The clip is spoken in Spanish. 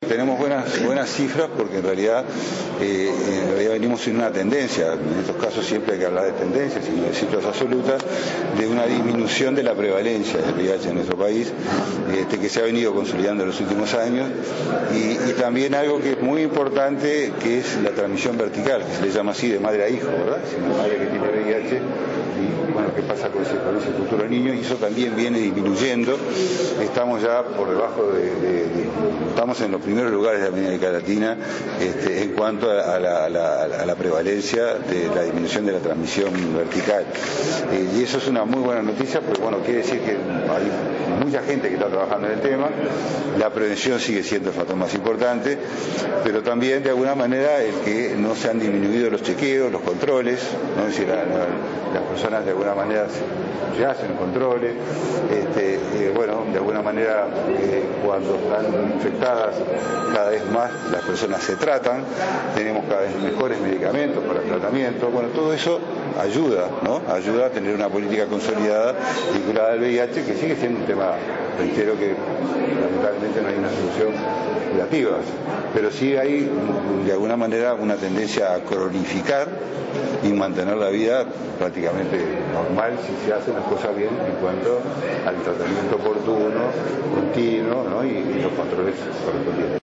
Tenemos buenas cifras porque en realidad venimos en una tendencia, en estos casos siempre hay que hablar de tendencias y no de cifras absolutas, de una disminución de la prevalencia del VIH en nuestro país, que se ha venido consolidando en los últimos años, y también algo que es muy importante, que es la transmisión vertical, que se le llama así, de madre a hijo, ¿verdad? Si una madre que tiene VIH, y bueno, ¿qué pasa con ese futuro niño? Y eso también viene disminuyendo. Estamos ya por debajo estamos en los primeros lugares de América Latina en cuanto a la prevalencia de la disminución de la transmisión vertical. Y eso es una muy buena noticia, porque bueno, quiere decir que hay mucha gente que está trabajando en el tema. La prevención sigue siendo el factor más importante, pero también de alguna manera el que no se han disminuido los chequeos, los controles, ¿no? Es decir, las personas de alguna manera se hacen controles, bueno, de alguna manera cuando están infectadas cada vez más las personas se tratan, tenemos cada vez mejores medicamentos para el tratamiento, bueno, todo eso ayuda, ¿no? Ayuda a tener una política consolidada vinculada al VIH, que sigue siendo un tema, reitero, que lamentablemente no hay una solución curativa, pero sí hay de alguna manera una tendencia a cronificar y mantener la vida prácticamente normal si se hacen las cosas bien en cuanto al tratamiento oportuno, continuo, ¿no? y los controles correspondientes.